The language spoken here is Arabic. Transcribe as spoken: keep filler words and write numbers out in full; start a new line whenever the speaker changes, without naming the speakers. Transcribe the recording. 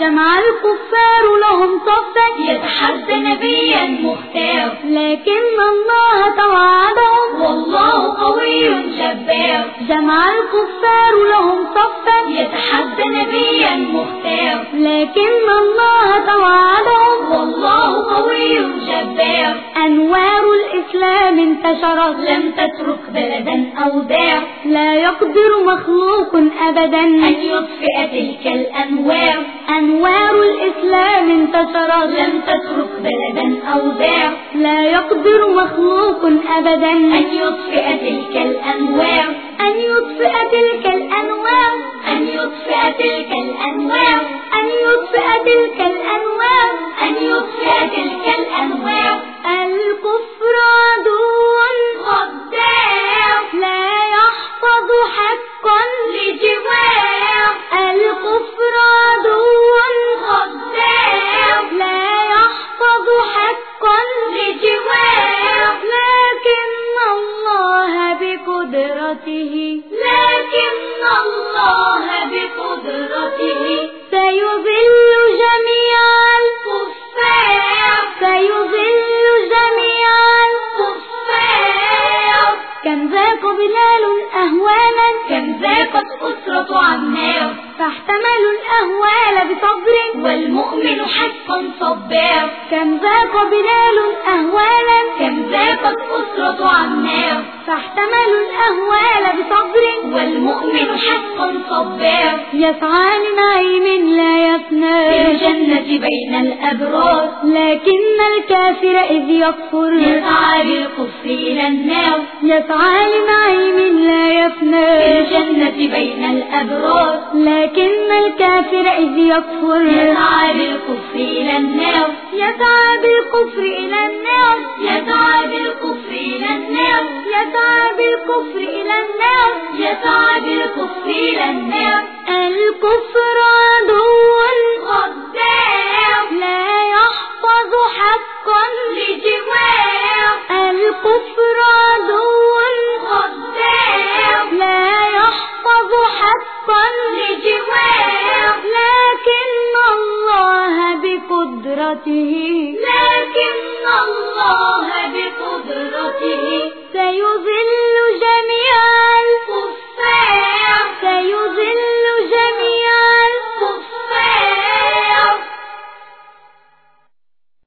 جمع الكفار لهم صفا
يتحدى نبيا مختار،
لكن الله توعدهم
والله قوي جبار.
جمع الكفار لهم صفا
يتحدى نبيا مختار،
لكن الله توعدهم
والله قوي جبار.
أنوار الإسلام انتشرت
لم تترك بلدا أو دار،
لا يقدر مخلوق أبدا
أن يطفئ تلك الأنوار.
أنوار الإسلام انتشرت
لم تترك بلدا أو دار،
لا يقدر مخلوق أبدا
أن يطفئ تلك الأنوار.
أن يطفئ تلك الأنوار
أن يطفئ تلك الأنوار.
أن يطفئ تلك الأنوار
أن يطفئ تلك الأنوار.
الكفر عدو
غدار،
لا يحفظ حقا
لجوار.
الكفر عدو
غدار،
لا يحفظ حقا
لجوار.
لكن الله بقدرته
لكن الله بقدرته
سيذل جميع
الكفار.
سيذل جميع
الكفار.
كم ذاق بلال أهوالا
كم ذاقت أسرة عمار،
فاحتملوا الأهوال بصبر
والمؤمن حقا صبار.
كم ذاق بلال أهوالا
كم ذاقت أسرة عمار،
فاحتملوا الأهوال بصبر
والمؤمن حقا صبار.
يسعى لنعيم لا
في
يفنى
الجنة بين الأبرار،
لكن الكافر إذ يكفر
يسعى بالكفر إلى النار.
يسعى لنعيم لا
في
يفنى
الجنة بين الأبرار،
لكن الكافر إذ يكفر
يسعى بالكفر إلى النار.
يسعى بالكفر إلى النار
يسعى بالكفر إلى النار.
يسعى بالكفر إلى النار
يسعى بالكفر إلى النار.
الكفر عدو
غدار،
لا يحفظ حقا
لجوار.
الكفر عدو
غدار،
لا يحفظ حقا
لجوار.
لكن الله بقدرته
لكن الله بقدرته